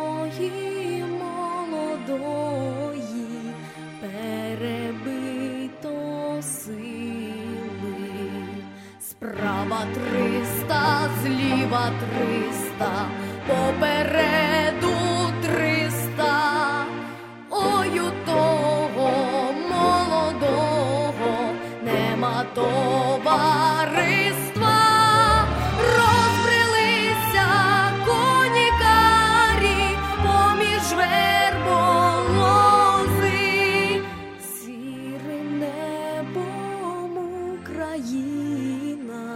твої молодої перебито сили. Справа 300, зліва 300, попереду 300. Ой, у того молодого нема товариства. Розбрелися коні карі поміж вербом лози. Сірим небом Україна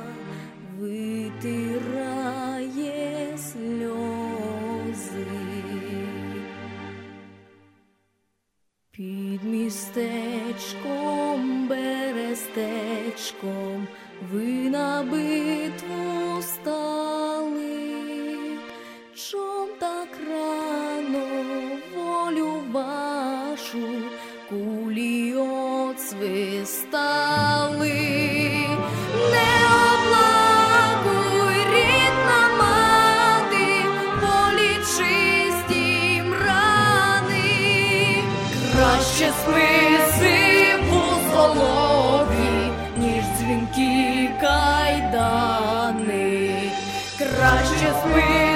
витирає сльози. Під містечком, Берестечком ви на битву стали. Чом так рано волю вашу кулі отсвистали? Не оплакуй, рідна мати, полі чисті рани. Краще списи вузолові, ніж дзвінкі кайдани. Краще списи